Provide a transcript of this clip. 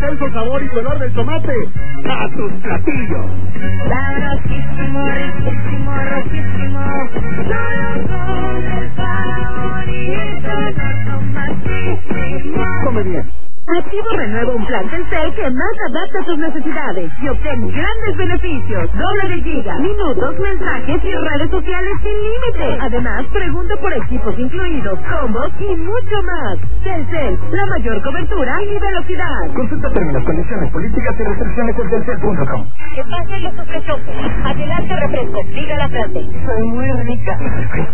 intenso sabor y color del tomate a tus platillos. Sabrosísimo, riquísimo, rojísimo. Solo con el favorito, no tomatísimo. Come bien. Activo renueva un plan Telcel que más adapta a tus necesidades y obtén grandes beneficios, doble de giga, minutos, mensajes y redes sociales sin límite. Además, pregunta por equipos incluidos, combos y mucho más. Telcel, la mayor cobertura y velocidad. Consulta términos, condiciones, políticas y restricciones en telcel.com. Que pasen los sospechosos. Adelante refresco, diga la frase. Soy muy rica.